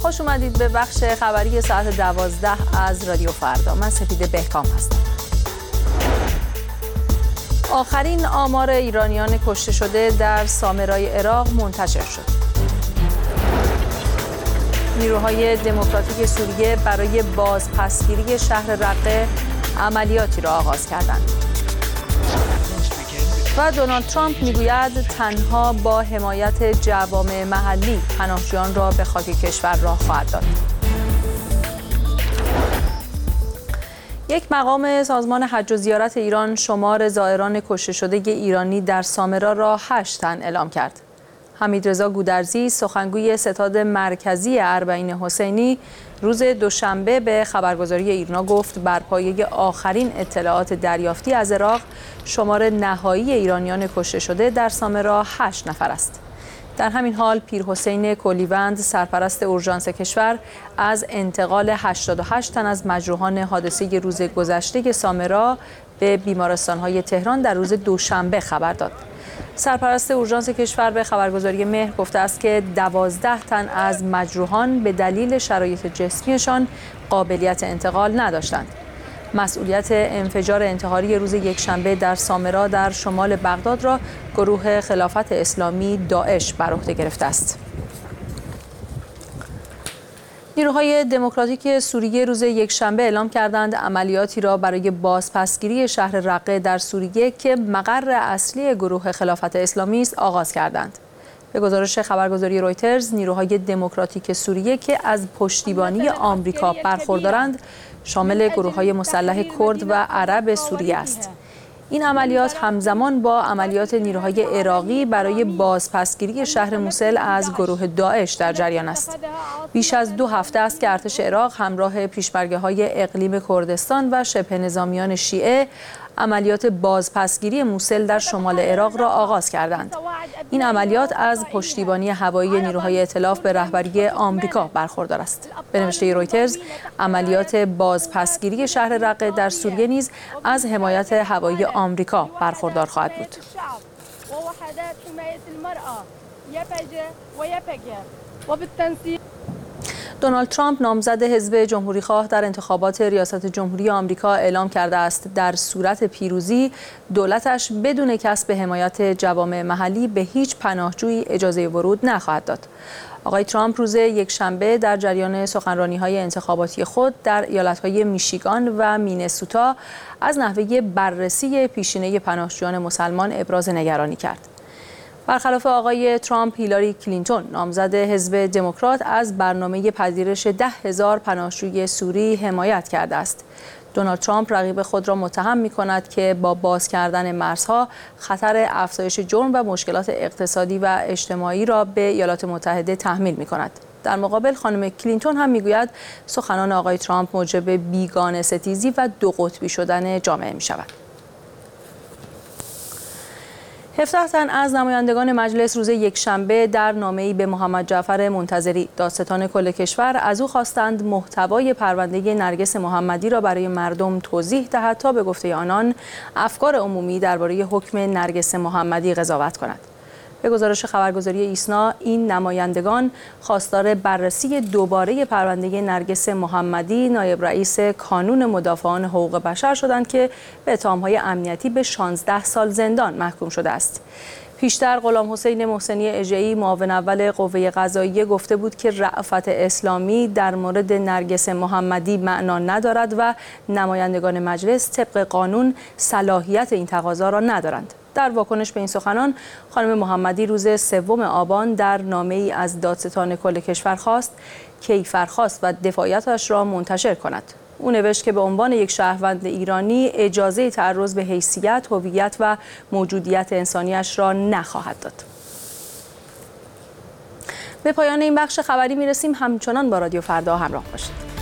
خوش اومدید به بخش خبری ساعت 12 از رادیو فردا. من سپیده بهکام هستم. آخرین آمار ایرانیان کشته شده در سامرای عراق منتشر شد. نیروهای دموکراتیک سوریه برای بازپسگیری شهر رقه عملیاتی را آغاز کردند. و دونالد ترامپ میگوید تنها با حمایت جوامع محلی پناهجویان را به خاک کشور راه خواهد داد. یک مقام سازمان حج و زیارت ایران شمار زائران کشته شده ایرانی در سامرا را 8 تن اعلام کرد. حمیدرضا گودرزی سخنگوی ستاد مرکزی اربعین حسینی روز دوشنبه به خبرگزاری ایرنا گفت بر پایه آخرین اطلاعات دریافتی از عراق شمار نهایی ایرانیان کشته شده در سامرا 8 نفر است. در همین حال پیرحسین کلیوند سرپرست اورژانس کشور از انتقال 88 تن از مجروحان حادثه روز گذشته سامرا به بیمارستان‌های تهران در روز دوشنبه خبر داد. سرپرست اورژانس کشور به خبرگزاری مهر گفته است که 12 تن از مجروحان به دلیل شرایط جسمیشان قابلیت انتقال نداشتند. مسئولیت انفجار انتحاری روز یکشنبه در سامرا در شمال بغداد را گروه خلافت اسلامی داعش بر عهده گرفته است. نیروهای دموکراتیک سوریه روز یکشنبه اعلام کردند عملیاتی را برای بازپسگیری شهر رقه در سوریه که مقر اصلی گروه خلافت اسلامی است آغاز کردند. به گزارش خبرگزاری رویترز، نیروهای دموکراتیک سوریه که از پشتیبانی آمریکا برخوردارند، شامل گروه‌های مسلح کرد و عرب سوریه است. این عملیات همزمان با عملیات نیروهای عراقی برای بازپسگیری شهر موصل از گروه داعش در جریان است. بیش از 2 هفته است که ارتش عراق همراه پیشمرگه‌های اقلیم کردستان و شبه نظامیان شیعه عملیات بازپسگیری موصل در شمال عراق را آغاز کردند. این عملیات از پشتیبانی هوایی نیروهای ائتلاف به رهبری آمریکا برخوردار است. به نوشته رویترز، عملیات بازپسگیری شهر رقه در سوریه نیز از حمایت هوایی آمریکا برخوردار خواهد بود. دونالد ترامپ نامزد حزب جمهوریخواه در انتخابات ریاست جمهوری آمریکا اعلام کرده است در صورت پیروزی دولتش بدون کسب حمایت جوامع محلی به هیچ پناهجویی اجازه ورود نخواهد داد. آقای ترامپ روز یکشنبه در جریان سخنرانی‌های انتخاباتی خود در ایالت‌های میشیگان و مینسوتا از نحوه بررسی پیشینه پناهجویان مسلمان ابراز نگرانی کرد. برخلاف آقای ترامپ، هیلاری کلینتون نامزد حزب دموکرات از برنامه پذیرش 10,000 پناهجوی سوری حمایت کرده است. دونالد ترامپ رقیب خود را متهم می‌کند که با باز کردن مرزها خطر افزایش جرم و مشکلات اقتصادی و اجتماعی را به ایالات متحده تحمیل می‌کند. در مقابل خانم کلینتون هم می‌گوید سخنان آقای ترامپ موجب بیگانه ستیزی و دو قطبی شدن جامعه می‌شود. 17 تن از نمایندگان مجلس روز یکشنبه در نامه‌ای به محمد جعفر منتظری دادستان کل کشور از او خواستند محتوای پرونده نرگس محمدی را برای مردم توضیح دهد تا به گفته آنان افکار عمومی درباره حکم نرگس محمدی قضاوت کند. به گزارش خبرگزاری ایسنا، این نمایندگان خواستار بررسی دوباره پرونده نرگس محمدی نایب رئیس کانون مدافعان حقوق بشر شدند که به اتهام‌های امنیتی به 16 سال زندان محکوم شده است. پیشتر غلام حسین محسنی اژه‌ای معاون اول قوه قضاییه گفته بود که رأفت اسلامی در مورد نرگس محمدی معنا ندارد و نمایندگان مجلس طبق قانون صلاحیت این تقاضا را ندارند. در واکنش به این سخنان، خانم محمدی روز 3 آبان در نامه‌ای از دادستان کل کشور خواست کیفرخواست و دفاعیتش را منتشر کند. او نوشت که به عنوان یک شهروند ایرانی اجازه تعرض به حیثیت، هویت و موجودیت انسانیش را نخواهد داد. به پایان این بخش خبری میرسیم. همچنان با رادیو فردا همراه باشید.